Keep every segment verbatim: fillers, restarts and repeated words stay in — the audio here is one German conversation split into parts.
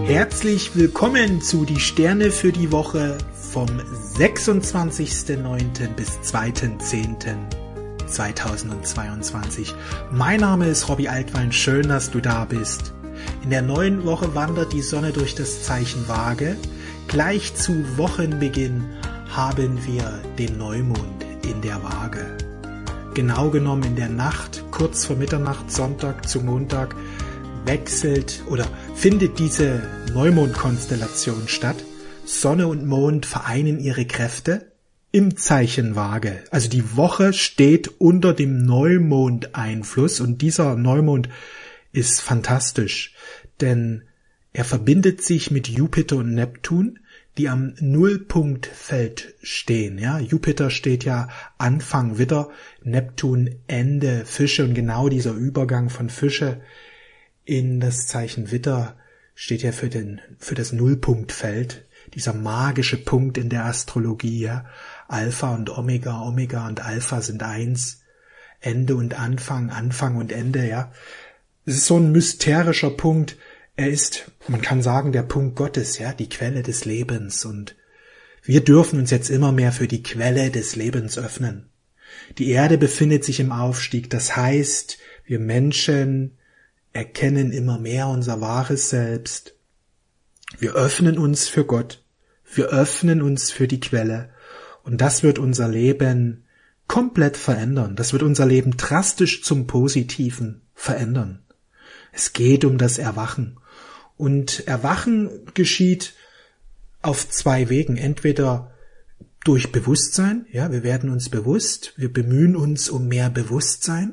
Herzlich willkommen zu Die Sterne für die Woche vom sechsundzwanzigsten neunten bis zweiten zehnten zweitausendzweiundzwanzig. Mein Name ist Robby Altwein, schön, dass du da bist. In der neuen Woche wandert die Sonne durch das Zeichen Waage. Gleich zu Wochenbeginn haben wir den Neumond in der Waage. Genau genommen in der Nacht, kurz vor Mitternacht, Sonntag zu Montag, wechselt oder findet diese Neumondkonstellation statt. Sonne und Mond vereinen ihre Kräfte im Zeichen Waage. Also die Woche steht unter dem Neumondeinfluss und dieser Neumond ist fantastisch, denn er verbindet sich mit Jupiter und Neptun, die am Nullpunktfeld stehen. Ja, Jupiter steht ja Anfang Widder, Neptun Ende Fische und genau dieser Übergang von Fische in das Zeichen Widder steht ja für den, für das Nullpunktfeld, dieser magische Punkt in der Astrologie, ja. Alpha und Omega, Omega und Alpha sind eins, Ende und Anfang, Anfang und Ende, ja. Es ist so ein mysterischer Punkt. Er ist, man kann sagen, der Punkt Gottes, ja, die Quelle des Lebens. Und wir dürfen uns jetzt immer mehr für die Quelle des Lebens öffnen. Die Erde befindet sich im Aufstieg. Das heißt, wir Menschen erkennen immer mehr unser wahres Selbst. Wir öffnen uns für Gott. Wir öffnen uns für die Quelle. Und das wird unser Leben komplett verändern. Das wird unser Leben drastisch zum Positiven verändern. Es geht um das Erwachen. Und Erwachen geschieht auf zwei Wegen. Entweder durch Bewusstsein, ja, wir werden uns bewusst, wir bemühen uns um mehr Bewusstsein.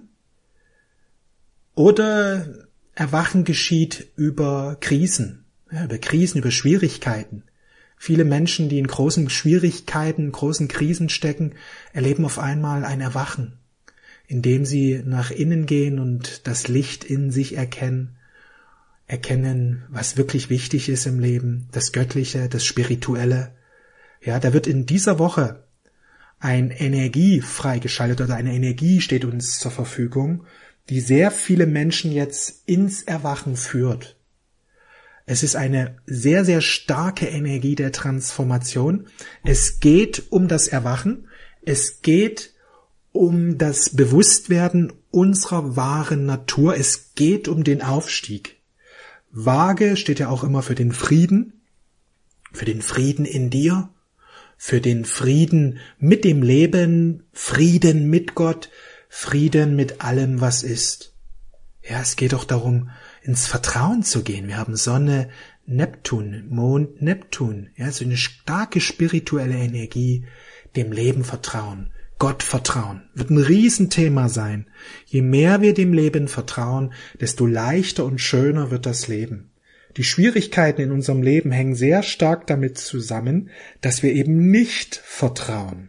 Oder Erwachen geschieht über Krisen, ja, über Krisen, über Schwierigkeiten. Viele Menschen, die in großen Schwierigkeiten, großen Krisen stecken, erleben auf einmal ein Erwachen, indem sie nach innen gehen und das Licht in sich erkennen, erkennen, was wirklich wichtig ist im Leben, das Göttliche, das Spirituelle. Ja, da wird in dieser Woche ein Energie freigeschaltet oder eine Energie steht uns zur Verfügung, die sehr viele Menschen jetzt ins Erwachen führt. Es ist eine sehr, sehr starke Energie der Transformation. Es geht um das Erwachen. Es geht um das Bewusstwerden unserer wahren Natur. Es geht um den Aufstieg. Waage steht ja auch immer für den Frieden, für den Frieden in dir, für den Frieden mit dem Leben, Frieden mit Gott, Frieden mit allem, was ist. Ja, es geht auch darum, ins Vertrauen zu gehen. Wir haben Sonne, Neptun, Mond, Neptun. Ja, so eine starke spirituelle Energie, dem Leben vertrauen. Gott vertrauen. Wird ein Riesenthema sein. Je mehr wir dem Leben vertrauen, desto leichter und schöner wird das Leben. Die Schwierigkeiten in unserem Leben hängen sehr stark damit zusammen, dass wir eben nicht vertrauen.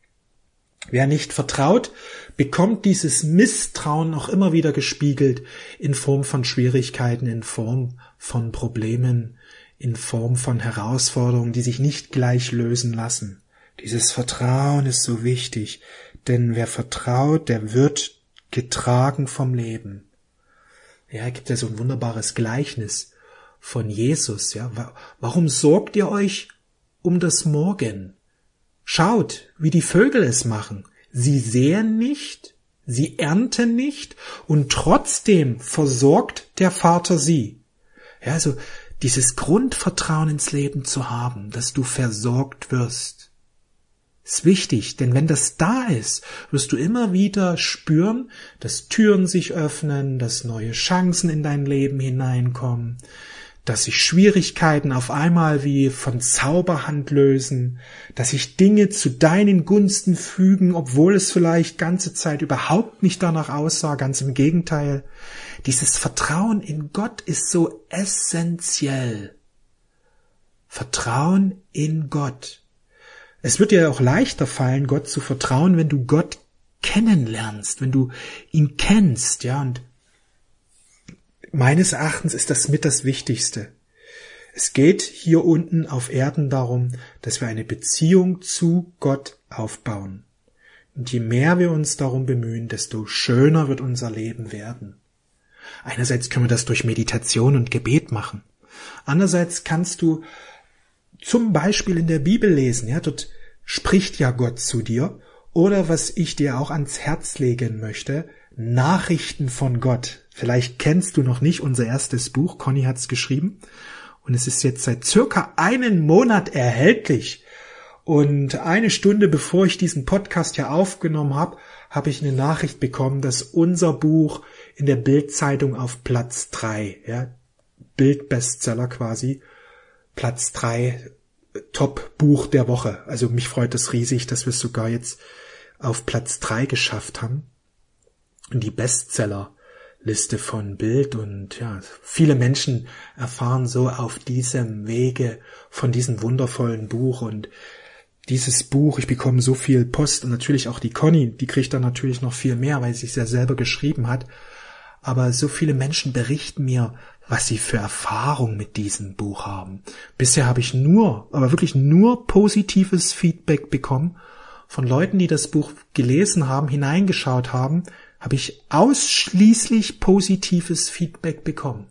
Wer nicht vertraut, bekommt dieses Misstrauen auch immer wieder gespiegelt in Form von Schwierigkeiten, in Form von Problemen, in Form von Herausforderungen, die sich nicht gleich lösen lassen. Dieses Vertrauen ist so wichtig, denn wer vertraut, der wird getragen vom Leben. Ja, es gibt ja so ein wunderbares Gleichnis von Jesus. Ja, warum sorgt ihr euch um das Morgen? Schaut, wie die Vögel es machen. Sie säen nicht, sie ernten nicht und trotzdem versorgt der Vater sie. Ja, also dieses Grundvertrauen ins Leben zu haben, dass du versorgt wirst, ist wichtig, denn wenn das da ist, wirst du immer wieder spüren, dass Türen sich öffnen, dass neue Chancen in dein Leben hineinkommen, dass sich Schwierigkeiten auf einmal wie von Zauberhand lösen, dass sich Dinge zu deinen Gunsten fügen, obwohl es vielleicht ganze Zeit überhaupt nicht danach aussah, ganz im Gegenteil. Dieses Vertrauen in Gott ist so essentiell. Vertrauen in Gott. Es wird dir auch leichter fallen, Gott zu vertrauen, wenn du Gott kennenlernst, wenn du ihn kennst, ja, und meines Erachtens ist das mit das Wichtigste. Es geht hier unten auf Erden darum, dass wir eine Beziehung zu Gott aufbauen. Und je mehr wir uns darum bemühen, desto schöner wird unser Leben werden. Einerseits können wir das durch Meditation und Gebet machen. Andererseits kannst du zum Beispiel in der Bibel lesen, ja, dort spricht ja Gott zu dir. Oder was ich dir auch ans Herz legen möchte, Nachrichten von Gott. Vielleicht kennst du noch nicht unser erstes Buch, Conny hat's geschrieben. Und es ist jetzt seit circa einen Monat erhältlich. Und eine Stunde bevor ich diesen Podcast hier aufgenommen habe, habe ich eine Nachricht bekommen, dass unser Buch in der Bild-Zeitung auf Platz drei, ja, Bild-Bestseller quasi, Platz drei, Top-Buch der Woche. Also mich freut es riesig, dass wir es sogar jetzt auf Platz drei geschafft haben. Und die Bestsellerliste von Bild und ja, viele Menschen erfahren so auf diesem Wege von diesem wundervollen Buch und dieses Buch, ich bekomme so viel Post und natürlich auch die Conny, die kriegt dann natürlich noch viel mehr, weil sie es ja selber geschrieben hat. Aber so viele Menschen berichten mir, was sie für Erfahrung mit diesem Buch haben. Bisher habe ich nur, aber wirklich nur positives Feedback bekommen. Von Leuten, die das Buch gelesen haben, hineingeschaut haben, habe ich ausschließlich positives Feedback bekommen.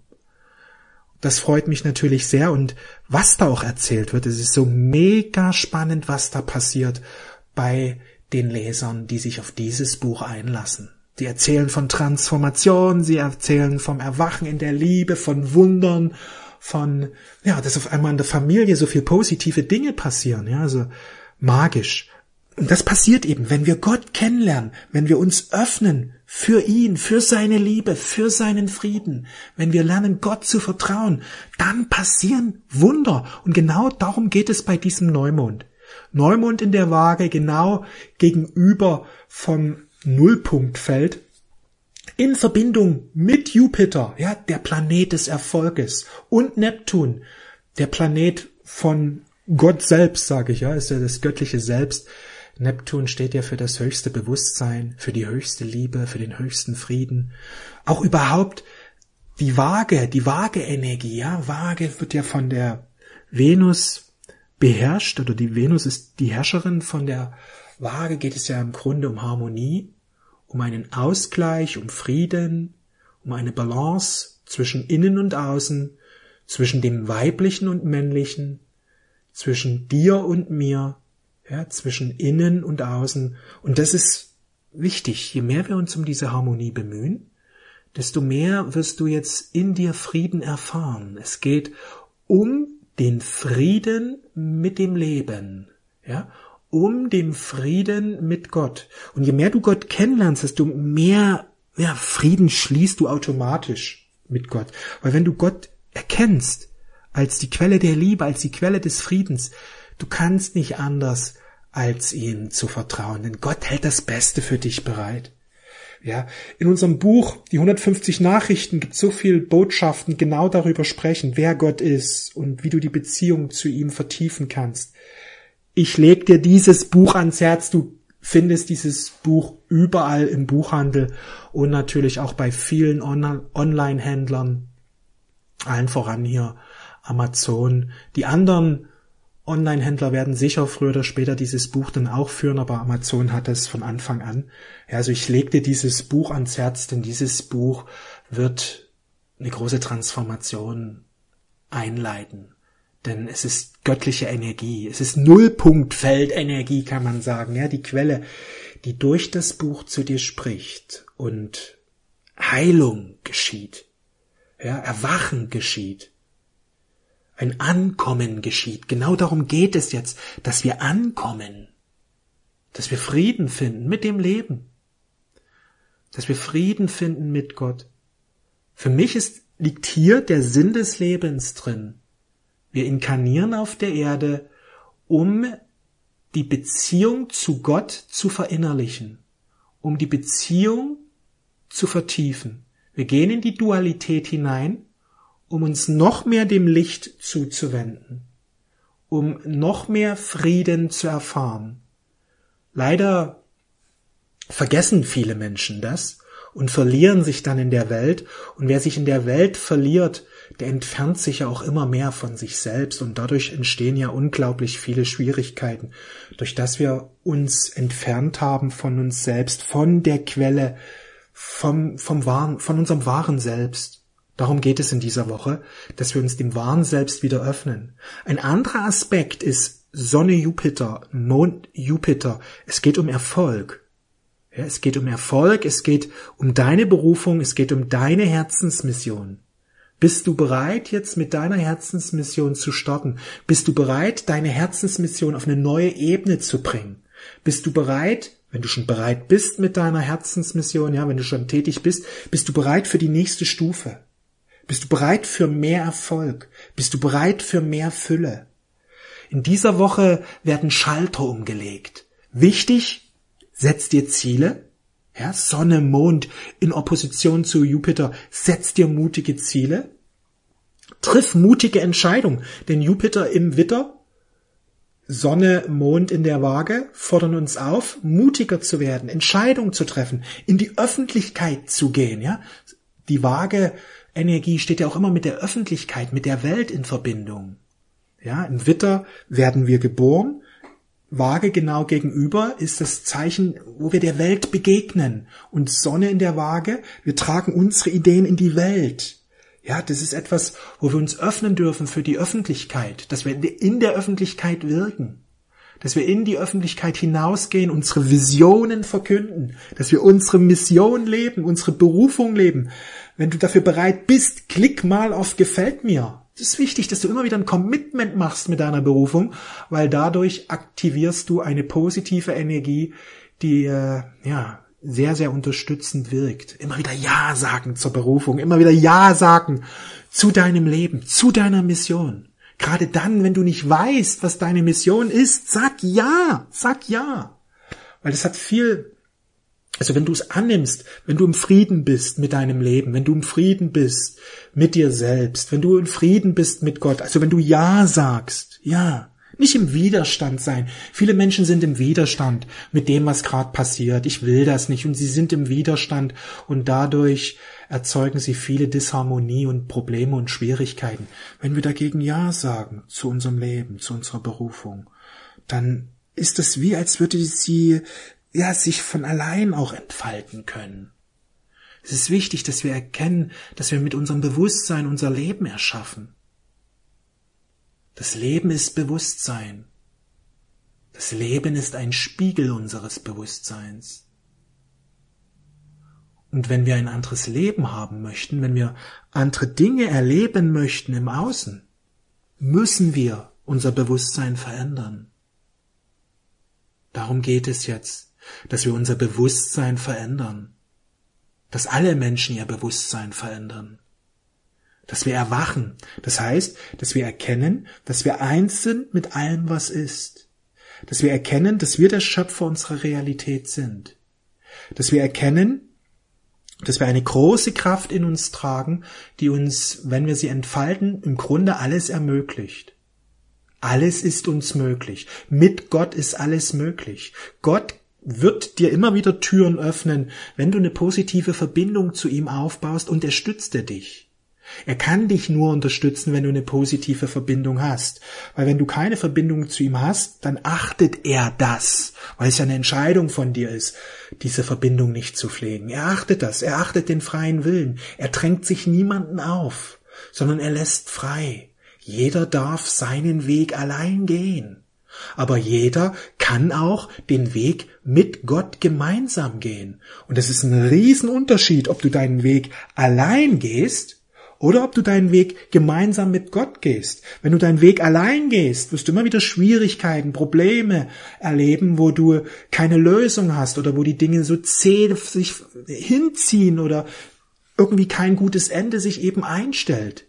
Das freut mich natürlich sehr und was da auch erzählt wird, es ist so mega spannend, was da passiert bei den Lesern, die sich auf dieses Buch einlassen. Die erzählen von Transformation, sie erzählen vom Erwachen in der Liebe, von Wundern, von, ja, dass auf einmal in der Familie so viel positive Dinge passieren, ja, also magisch. Und das passiert eben, wenn wir Gott kennenlernen, wenn wir uns öffnen für ihn, für seine Liebe, für seinen Frieden, wenn wir lernen, Gott zu vertrauen, dann passieren Wunder. Und genau darum geht es bei diesem Neumond. Neumond in der Waage, genau gegenüber vom Nullpunktfeld, in Verbindung mit Jupiter, ja, der Planet des Erfolges, und Neptun, der Planet von Gott selbst, sage ich, ja, ist ja das göttliche Selbst. Neptun steht ja für das höchste Bewusstsein, für die höchste Liebe, für den höchsten Frieden. Auch überhaupt die Waage, die Waage-Energie, ja, Waage wird ja von der Venus beherrscht, oder die Venus ist die Herrscherin. Von der Waage geht es ja im Grunde um Harmonie, um einen Ausgleich, um Frieden, um eine Balance zwischen Innen und Außen, zwischen dem Weiblichen und Männlichen, zwischen dir und mir, ja, zwischen Innen und Außen. Und das ist wichtig. Je mehr wir uns um diese Harmonie bemühen, desto mehr wirst du jetzt in dir Frieden erfahren. Es geht um den Frieden mit dem Leben, ja, um den Frieden mit Gott. Und je mehr du Gott kennenlernst, desto mehr, ja, Frieden schließt du automatisch mit Gott. Weil wenn du Gott erkennst als die Quelle der Liebe, als die Quelle des Friedens, du kannst nicht anders, als ihm zu vertrauen, denn Gott hält das Beste für dich bereit. Ja, in unserem Buch, die hundertfünfzig Nachrichten, gibt es so viele Botschaften, genau darüber sprechen, wer Gott ist und wie du die Beziehung zu ihm vertiefen kannst. Ich leg dir dieses Buch ans Herz, du findest dieses Buch überall im Buchhandel und natürlich auch bei vielen On- Online-Händlern, allen voran hier Amazon. Die anderen Online-Händler werden sicher früher oder später dieses Buch dann auch führen, aber Amazon hat es von Anfang an. Ja, also ich leg dir dieses Buch ans Herz, denn dieses Buch wird eine große Transformation einleiten. Denn es ist göttliche Energie, es ist Nullpunktfeldenergie, kann man sagen, ja, die Quelle, die durch das Buch zu dir spricht und Heilung geschieht, ja, Erwachen geschieht. Ein Ankommen geschieht. Genau darum geht es jetzt, dass wir ankommen, dass wir Frieden finden mit dem Leben, dass wir Frieden finden mit Gott. Für mich ist, liegt hier der Sinn des Lebens drin. Wir inkarnieren auf der Erde, um die Beziehung zu Gott zu verinnerlichen, um die Beziehung zu vertiefen. Wir gehen in die Dualität hinein, um uns noch mehr dem Licht zuzuwenden, um noch mehr Frieden zu erfahren. Leider vergessen viele Menschen das und verlieren sich dann in der Welt. Und wer sich in der Welt verliert, der entfernt sich ja auch immer mehr von sich selbst. Und dadurch entstehen ja unglaublich viele Schwierigkeiten, durch das wir uns entfernt haben von uns selbst, von der Quelle, vom, vom wahren, von unserem wahren Selbst. Darum geht es in dieser Woche, dass wir uns dem wahren Selbst wieder öffnen. Ein anderer Aspekt ist Sonne Jupiter, Mond Jupiter. Es geht um Erfolg. Ja, es geht um Erfolg, es geht um deine Berufung, es geht um deine Herzensmission. Bist du bereit, jetzt mit deiner Herzensmission zu starten? Bist du bereit, deine Herzensmission auf eine neue Ebene zu bringen? Bist du bereit, wenn du schon bereit bist mit deiner Herzensmission, ja, wenn du schon tätig bist, bist du bereit für die nächste Stufe? Bist du bereit für mehr Erfolg? Bist du bereit für mehr Fülle? In dieser Woche werden Schalter umgelegt. Wichtig, setz dir Ziele. Ja, Sonne, Mond in Opposition zu Jupiter. Setz dir mutige Ziele. Triff mutige Entscheidungen. Denn Jupiter im Widder, Sonne, Mond in der Waage fordern uns auf, mutiger zu werden, Entscheidungen zu treffen, in die Öffentlichkeit zu gehen. Ja, die Waage Energie steht ja auch immer mit der Öffentlichkeit, mit der Welt in Verbindung. Ja, im Widder werden wir geboren. Waage genau gegenüber ist das Zeichen, wo wir der Welt begegnen. Und Sonne in der Waage, wir tragen unsere Ideen in die Welt. Ja, das ist etwas, wo wir uns öffnen dürfen für die Öffentlichkeit, dass wir in der Öffentlichkeit wirken, dass wir in die Öffentlichkeit hinausgehen, unsere Visionen verkünden, dass wir unsere Mission leben, unsere Berufung leben. Wenn du dafür bereit bist, klick mal auf Gefällt mir. Es ist wichtig, dass du immer wieder ein Commitment machst mit deiner Berufung, weil dadurch aktivierst du eine positive Energie, die äh, ja sehr, sehr unterstützend wirkt. Immer wieder Ja sagen zur Berufung, immer wieder Ja sagen zu deinem Leben, zu deiner Mission. Gerade dann, wenn du nicht weißt, was deine Mission ist, sag Ja, sag Ja. Weil das hat viel... Also wenn du es annimmst, wenn du im Frieden bist mit deinem Leben, wenn du im Frieden bist mit dir selbst, wenn du im Frieden bist mit Gott, also wenn du Ja sagst, ja, nicht im Widerstand sein. Viele Menschen sind im Widerstand mit dem, was gerade passiert. Ich will das nicht und sie sind im Widerstand und dadurch erzeugen sie viele Disharmonie und Probleme und Schwierigkeiten. Wenn wir dagegen Ja sagen zu unserem Leben, zu unserer Berufung, dann ist es wie, als würde sie ja, sich von allein auch entfalten können. Es ist wichtig, dass wir erkennen, dass wir mit unserem Bewusstsein unser Leben erschaffen. Das Leben ist Bewusstsein. Das Leben ist ein Spiegel unseres Bewusstseins. Und wenn wir ein anderes Leben haben möchten, wenn wir andere Dinge erleben möchten im Außen, müssen wir unser Bewusstsein verändern. Darum geht es jetzt, dass wir unser Bewusstsein verändern, dass alle Menschen ihr Bewusstsein verändern, dass wir erwachen, das heißt, dass wir erkennen, dass wir eins sind mit allem, was ist, dass wir erkennen, dass wir der Schöpfer unserer Realität sind, dass wir erkennen, dass wir eine große Kraft in uns tragen, die uns, wenn wir sie entfalten, im Grunde alles ermöglicht. Alles ist uns möglich. Mit Gott ist alles möglich. Gott wird dir immer wieder Türen öffnen, wenn du eine positive Verbindung zu ihm aufbaust und er stützt er dich. Er kann dich nur unterstützen, wenn du eine positive Verbindung hast. Weil wenn du keine Verbindung zu ihm hast, dann achtet er das, weil es ja eine Entscheidung von dir ist, diese Verbindung nicht zu pflegen. Er achtet das, er achtet den freien Willen. Er drängt sich niemanden auf, sondern er lässt frei. Jeder darf seinen Weg allein gehen. Aber jeder kann auch den Weg mit Gott gemeinsam gehen. Und es ist ein Riesenunterschied, ob du deinen Weg allein gehst oder ob du deinen Weg gemeinsam mit Gott gehst. Wenn du deinen Weg allein gehst, wirst du immer wieder Schwierigkeiten, Probleme erleben, wo du keine Lösung hast oder wo die Dinge so zäh sich hinziehen oder irgendwie kein gutes Ende sich eben einstellt.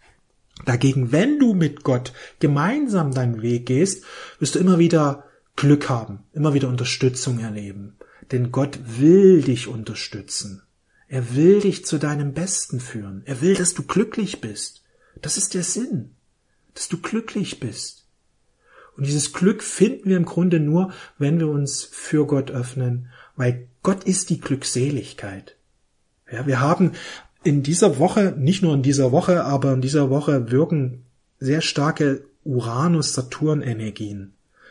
Dagegen, wenn du mit Gott gemeinsam deinen Weg gehst, wirst du immer wieder Glück haben, immer wieder Unterstützung erleben. Denn Gott will dich unterstützen. Er will dich zu deinem Besten führen. Er will, dass du glücklich bist. Das ist der Sinn, dass du glücklich bist. Und dieses Glück finden wir im Grunde nur, wenn wir uns für Gott öffnen, weil Gott ist die Glückseligkeit. Ja, wir haben in dieser Woche, nicht nur in dieser Woche, aber in dieser Woche wirken sehr starke Uranus-Saturn-Energien.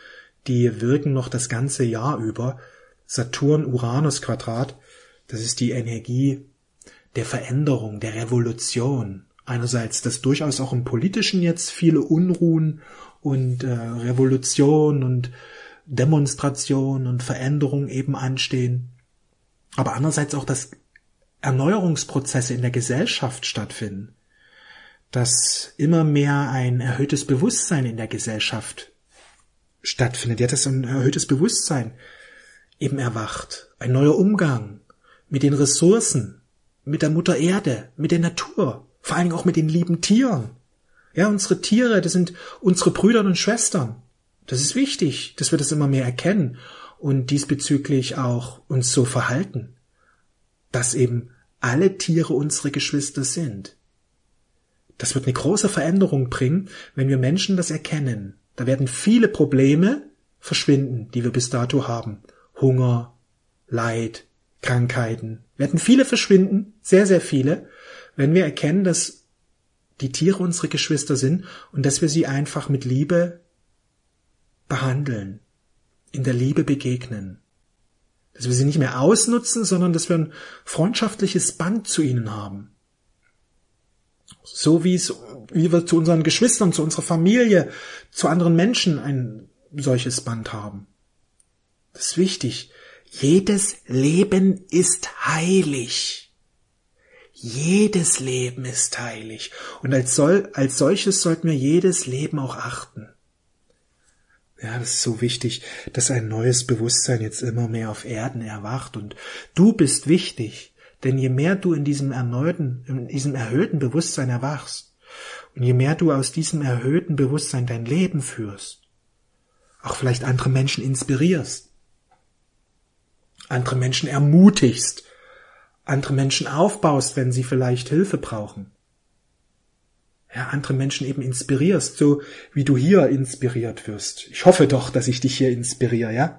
Die wirken noch das ganze Jahr über. Saturn-Uranus-Quadrat, das ist die Energie der Veränderung, der Revolution. Einerseits, dass durchaus auch im Politischen jetzt viele Unruhen und äh, Revolution und Demonstration und Veränderung eben anstehen. Aber andererseits auch, dass Erneuerungsprozesse in der Gesellschaft stattfinden. Dass immer mehr ein erhöhtes Bewusstsein in der Gesellschaft stattfindet. Ja, dass ein erhöhtes Bewusstsein eben erwacht. Ein neuer Umgang mit den Ressourcen, mit der Mutter Erde, mit der Natur, vor allen Dingen auch mit den lieben Tieren. Ja, unsere Tiere, das sind unsere Brüder und Schwestern. Das ist wichtig, dass wir das immer mehr erkennen und diesbezüglich auch uns so verhalten, dass eben alle Tiere unsere Geschwister sind. Das wird eine große Veränderung bringen, wenn wir Menschen das erkennen. Da werden viele Probleme verschwinden, die wir bis dato haben. Hunger, Leid, Krankheiten. Werden viele verschwinden, sehr, sehr viele, wenn wir erkennen, dass die Tiere unsere Geschwister sind und dass wir sie einfach mit Liebe behandeln, in der Liebe begegnen. Dass wir sie nicht mehr ausnutzen, sondern dass wir ein freundschaftliches Band zu ihnen haben. So wie es, wie wir zu unseren Geschwistern, zu unserer Familie, zu anderen Menschen ein solches Band haben. Das ist wichtig. Jedes Leben ist heilig. Jedes Leben ist heilig. Und als, soll, als solches sollten wir jedes Leben auch achten. Ja, das ist so wichtig, dass ein neues Bewusstsein jetzt immer mehr auf Erden erwacht. Und du bist wichtig, denn je mehr du in diesem erneuten, in diesem erhöhten Bewusstsein erwachst und je mehr du aus diesem erhöhten Bewusstsein dein Leben führst, auch vielleicht andere Menschen inspirierst, andere Menschen ermutigst, andere Menschen aufbaust, wenn sie vielleicht Hilfe brauchen. Ja, andere Menschen eben inspirierst, so wie du hier inspiriert wirst. Ich hoffe doch, dass ich dich hier inspiriere, ja?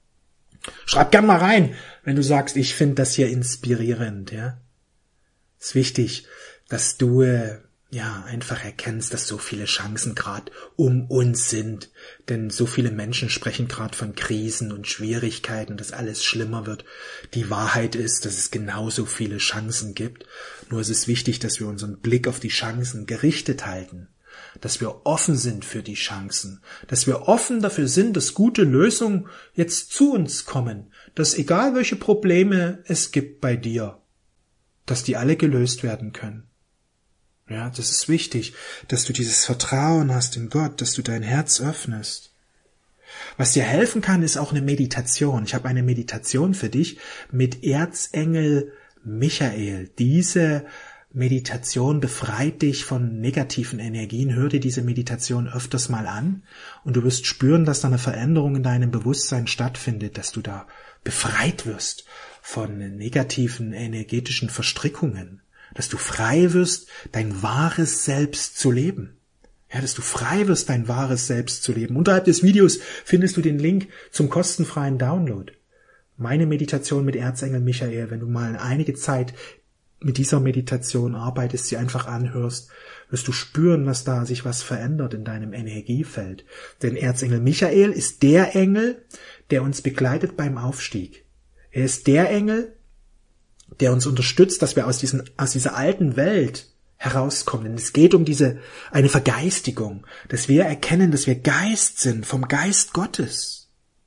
Schreib gern mal rein, wenn du sagst, ich finde das hier inspirierend, ja? Es ist wichtig, dass du äh, ja einfach erkennst, dass so viele Chancen gerade um uns sind, denn so viele Menschen sprechen gerade von Krisen und Schwierigkeiten, dass alles schlimmer wird. Die Wahrheit ist, dass es genauso viele Chancen gibt, nur es ist wichtig, dass wir unseren Blick auf die Chancen gerichtet halten, dass wir offen sind für die Chancen, dass wir offen dafür sind, dass gute Lösungen jetzt zu uns kommen, dass egal welche Probleme es gibt bei dir, dass die alle gelöst werden können. Ja, das ist wichtig, dass du dieses Vertrauen hast in Gott, dass du dein Herz öffnest. Was dir helfen kann, ist auch eine Meditation. Ich habe eine Meditation für dich mit Erzengel Michael. Diese Meditation befreit dich von negativen Energien. Hör dir diese Meditation öfters mal an und du wirst spüren, dass da eine Veränderung in deinem Bewusstsein stattfindet, dass du da befreit wirst von negativen energetischen Verstrickungen. Dass du frei wirst, dein wahres Selbst zu leben. Ja, dass du frei wirst, dein wahres Selbst zu leben. Unterhalb des Videos findest du den Link zum kostenfreien Download. Meine Meditation mit Erzengel Michael, wenn du mal einige Zeit mit dieser Meditation arbeitest, sie einfach anhörst, wirst du spüren, dass da sich was verändert in deinem Energiefeld. Denn Erzengel Michael ist der Engel, der uns begleitet beim Aufstieg. Er ist der Engel, der uns unterstützt, dass wir aus diesen, aus dieser alten Welt herauskommen. Denn es geht um diese, eine Vergeistigung, dass wir erkennen, dass wir Geist sind, vom Geist Gottes.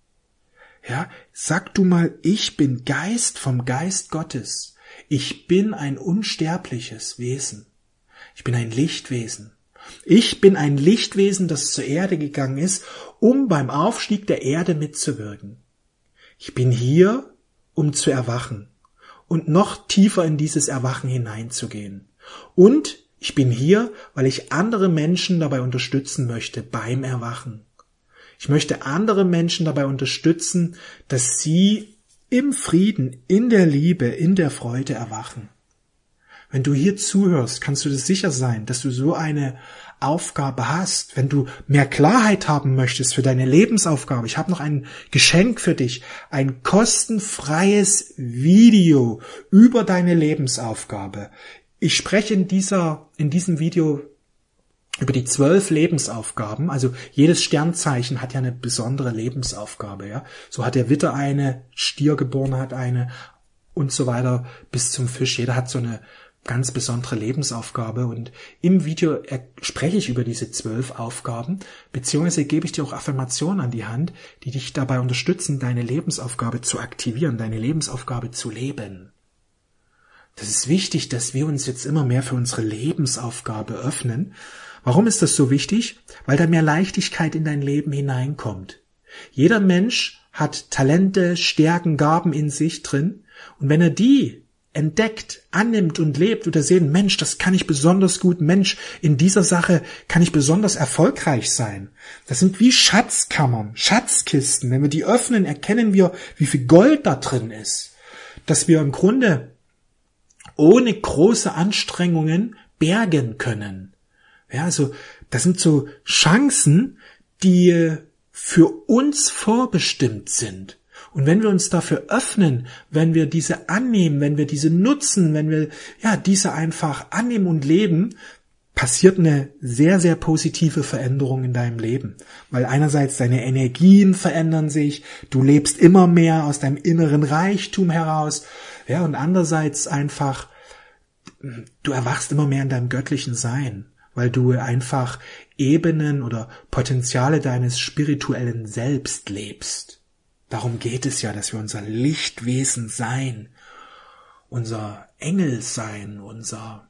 Ja, sag du mal, ich bin Geist vom Geist Gottes. Ich bin ein unsterbliches Wesen. Ich bin ein Lichtwesen. Ich bin ein Lichtwesen, das zur Erde gegangen ist, um beim Aufstieg der Erde mitzuwirken. Ich bin hier, um zu erwachen und noch tiefer in dieses Erwachen hineinzugehen. Und ich bin hier, weil ich andere Menschen dabei unterstützen möchte beim Erwachen. Ich möchte andere Menschen dabei unterstützen, dass sie im Frieden, in der Liebe, in der Freude erwachen. Wenn du hier zuhörst, kannst du dir sicher sein, dass du so eine Aufgabe hast. Wenn du mehr Klarheit haben möchtest für deine Lebensaufgabe, ich habe noch ein Geschenk für dich, ein kostenfreies Video über deine Lebensaufgabe. Ich spreche in dieser, in diesem Video über die zwölf Lebensaufgaben. Also jedes Sternzeichen hat ja eine besondere Lebensaufgabe, ja. So hat der Widder eine, Stier geboren hat eine, und so weiter bis zum Fisch. Jeder hat so eine ganz besondere Lebensaufgabe und im Video spreche ich über diese zwölf Aufgaben, beziehungsweise gebe ich dir auch Affirmationen an die Hand, die dich dabei unterstützen, deine Lebensaufgabe zu aktivieren, deine Lebensaufgabe zu leben. Das ist wichtig, dass wir uns jetzt immer mehr für unsere Lebensaufgabe öffnen. Warum ist das so wichtig? Weil da mehr Leichtigkeit in dein Leben hineinkommt. Jeder Mensch hat Talente, Stärken, Gaben in sich drin und wenn er die entdeckt, annimmt und lebt oder sehen, Mensch, das kann ich besonders gut, Mensch, in dieser Sache kann ich besonders erfolgreich sein. Das sind wie Schatzkammern, Schatzkisten. Wenn wir die öffnen, erkennen wir, wie viel Gold da drin ist. Dass wir im Grunde ohne große Anstrengungen bergen können. Ja, also das sind so Chancen, die für uns vorbestimmt sind. Und wenn wir uns dafür öffnen, wenn wir diese annehmen, wenn wir diese nutzen, wenn wir ja diese einfach annehmen und leben, passiert eine sehr, sehr positive Veränderung in deinem Leben. Weil einerseits deine Energien verändern sich, du lebst immer mehr aus deinem inneren Reichtum heraus, ja, und andererseits einfach, du erwachst immer mehr in deinem göttlichen Sein, weil du einfach Ebenen oder Potenziale deines spirituellen Selbst lebst. Darum geht es ja, dass wir unser Lichtwesen sein, unser Engel sein, unser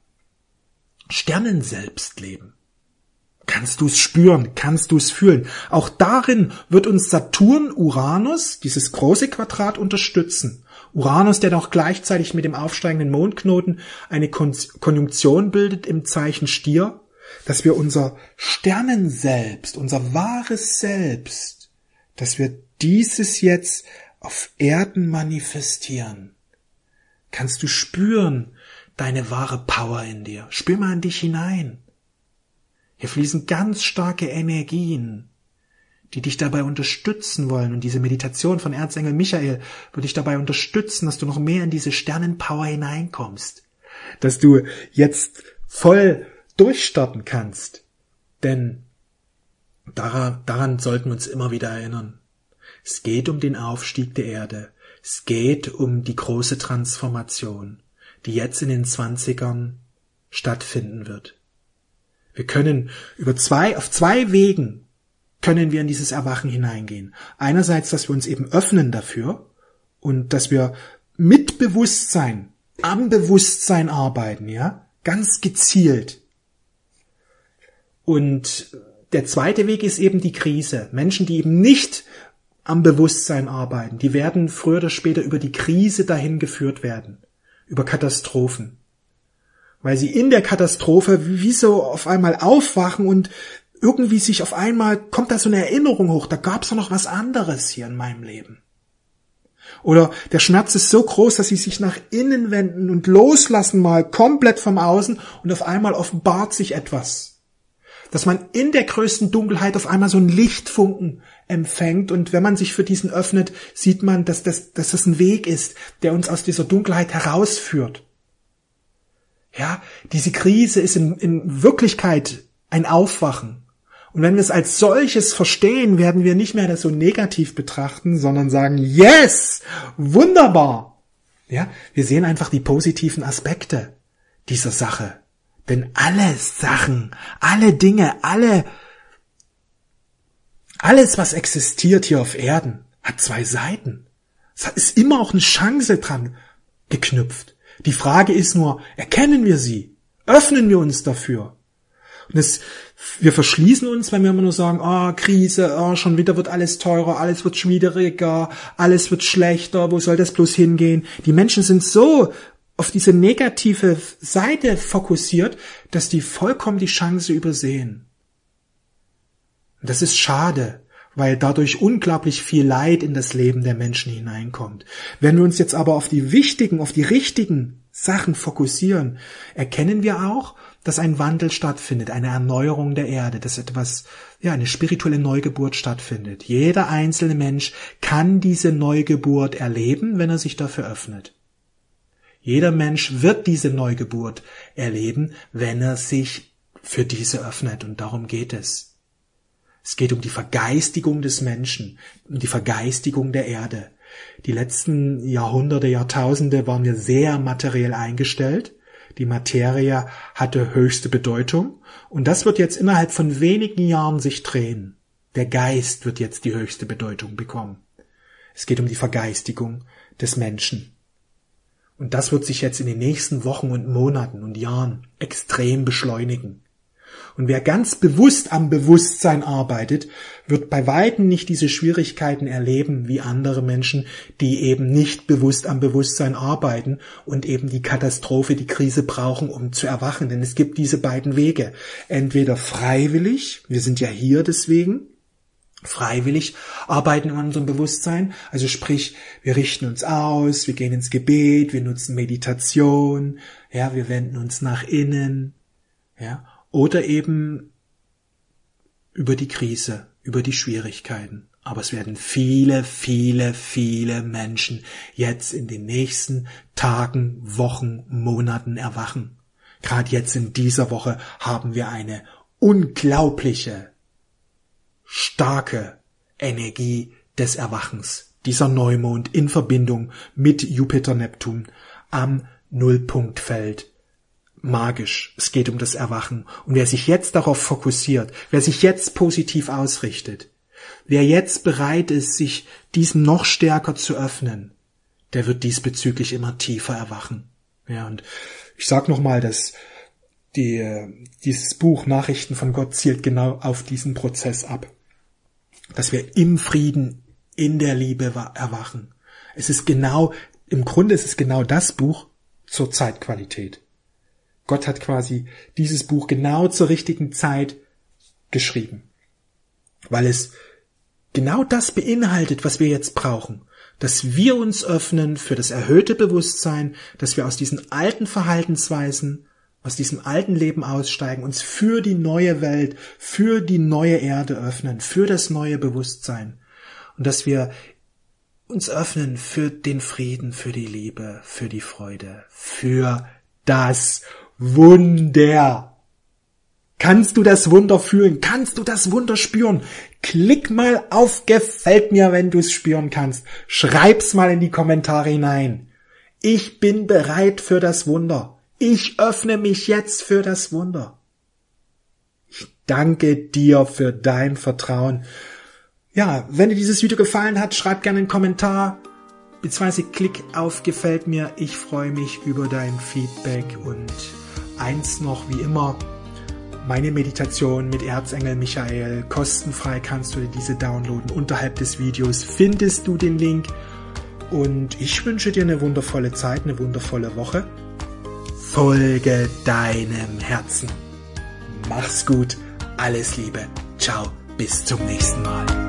Sternenselbst leben. Kannst du es spüren, kannst du es fühlen. Auch darin wird uns Saturn, Uranus, dieses große Quadrat unterstützen. Uranus, der doch gleichzeitig mit dem aufsteigenden Mondknoten eine Konjunktion bildet im Zeichen Stier, dass wir unser Sternenselbst, unser wahres Selbst, dass wir dieses jetzt auf Erden manifestieren. Kannst du spüren, deine wahre Power in dir. Spür mal in dich hinein. Hier fließen ganz starke Energien, die dich dabei unterstützen wollen. Und diese Meditation von Erzengel Michael wird dich dabei unterstützen, dass du noch mehr in diese Sternenpower hineinkommst. Dass du jetzt voll durchstarten kannst. Denn daran, daran sollten wir uns immer wieder erinnern. Es geht um den Aufstieg der Erde. Es geht um die große Transformation, die jetzt in den Zwanzigern stattfinden wird. Wir können über zwei, auf zwei Wegen können wir in dieses Erwachen hineingehen. Einerseits, dass wir uns eben öffnen dafür und dass wir mit Bewusstsein, am Bewusstsein arbeiten, ja, ganz gezielt. Und der zweite Weg ist eben die Krise. Menschen, die eben nicht am Bewusstsein arbeiten, die werden früher oder später über die Krise dahin geführt werden, über Katastrophen. Weil sie in der Katastrophe wie so auf einmal aufwachen und irgendwie sich auf einmal, kommt da so eine Erinnerung hoch, da gab's doch noch was anderes hier in meinem Leben. Oder der Schmerz ist so groß, dass sie sich nach innen wenden und loslassen mal komplett vom Außen und auf einmal offenbart sich etwas. Dass man in der größten Dunkelheit auf einmal so einen Lichtfunken empfängt und wenn man sich für diesen öffnet, sieht man, dass das, dass das ein Weg ist, der uns aus dieser Dunkelheit herausführt. Ja, diese Krise ist in, in Wirklichkeit ein Aufwachen. Und wenn wir es als solches verstehen, werden wir nicht mehr das so negativ betrachten, sondern sagen, yes, wunderbar. Ja, wir sehen einfach die positiven Aspekte dieser Sache. Denn alle Sachen, alle Dinge, alle, alles, was existiert hier auf Erden, hat zwei Seiten. Es ist immer auch eine Chance dran geknüpft. Die Frage ist nur, erkennen wir sie? Öffnen wir uns dafür? Und es, wir verschließen uns, wenn wir immer nur sagen, oh, Krise, oh, schon wieder wird alles teurer, alles wird schwieriger, alles wird schlechter, wo soll das bloß hingehen? Die Menschen sind so auf diese negative Seite fokussiert, dass die vollkommen die Chance übersehen. Und das ist schade, weil dadurch unglaublich viel Leid in das Leben der Menschen hineinkommt. Wenn wir uns jetzt aber auf die wichtigen, auf die richtigen Sachen fokussieren, erkennen wir auch, dass ein Wandel stattfindet, eine Erneuerung der Erde, dass etwas, ja, eine spirituelle Neugeburt stattfindet. Jeder einzelne Mensch kann diese Neugeburt erleben, wenn er sich dafür öffnet. Jeder Mensch wird diese Neugeburt erleben, wenn er sich für diese öffnet. Und darum geht es. Es geht um die Vergeistigung des Menschen, um die Vergeistigung der Erde. Die letzten Jahrhunderte, Jahrtausende waren wir sehr materiell eingestellt. Die Materie hatte höchste Bedeutung. Und das wird jetzt innerhalb von wenigen Jahren sich drehen. Der Geist wird jetzt die höchste Bedeutung bekommen. Es geht um die Vergeistigung des Menschen. Und das wird sich jetzt in den nächsten Wochen und Monaten und Jahren extrem beschleunigen. Und wer ganz bewusst am Bewusstsein arbeitet, wird bei weitem nicht diese Schwierigkeiten erleben wie andere Menschen, die eben nicht bewusst am Bewusstsein arbeiten und eben die Katastrophe, die Krise brauchen, um zu erwachen. Denn es gibt diese beiden Wege. Entweder freiwillig, wir sind ja hier deswegen, freiwillig arbeiten in unserem Bewusstsein, also sprich, wir richten uns aus, wir gehen ins Gebet, wir nutzen Meditation, ja, wir wenden uns nach innen, ja, oder eben über die Krise, über die Schwierigkeiten. Aber es werden viele, viele, viele Menschen jetzt in den nächsten Tagen, Wochen, Monaten erwachen. Gerade jetzt in dieser Woche haben wir eine unglaubliche, starke Energie des Erwachens. Dieser Neumond in Verbindung mit Jupiter-Neptun am Nullpunktfeld. Magisch. Es geht um das Erwachen. Und wer sich jetzt darauf fokussiert, wer sich jetzt positiv ausrichtet, wer jetzt bereit ist, sich diesem noch stärker zu öffnen, der wird diesbezüglich immer tiefer erwachen. Ja, und ich sag nochmal, dass die, dieses Buch Nachrichten von Gott zielt genau auf diesen Prozess ab. Dass wir im Frieden, in der Liebe erwachen. Es ist genau, im Grunde ist es genau das Buch zur Zeitqualität. Gott hat quasi dieses Buch genau zur richtigen Zeit geschrieben, weil es genau das beinhaltet, was wir jetzt brauchen, dass wir uns öffnen für das erhöhte Bewusstsein, dass wir aus diesen alten Verhaltensweisen, aus diesem alten Leben aussteigen, uns für die neue Welt, für die neue Erde öffnen, für das neue Bewusstsein und dass wir uns öffnen für den Frieden, für die Liebe, für die Freude, für das Wunder. Kannst du das Wunder fühlen? Kannst du das Wunder spüren? Klick mal auf Gefällt mir, wenn du es spüren kannst. Schreib's mal in die Kommentare hinein. Ich bin bereit für das Wunder. Ich öffne mich jetzt für das Wunder. Ich danke dir für dein Vertrauen. Ja, wenn dir dieses Video gefallen hat, schreib gerne einen Kommentar. Beziehungsweise klick auf Gefällt mir. Ich freue mich über dein Feedback. Und eins noch wie immer, meine Meditation mit Erzengel Michael. Kostenfrei kannst du dir diese downloaden. Unterhalb des Videos findest du den Link. Und ich wünsche dir eine wundervolle Zeit, eine wundervolle Woche. Folge deinem Herzen. Mach's gut. Alles Liebe. Ciao. Bis zum nächsten Mal.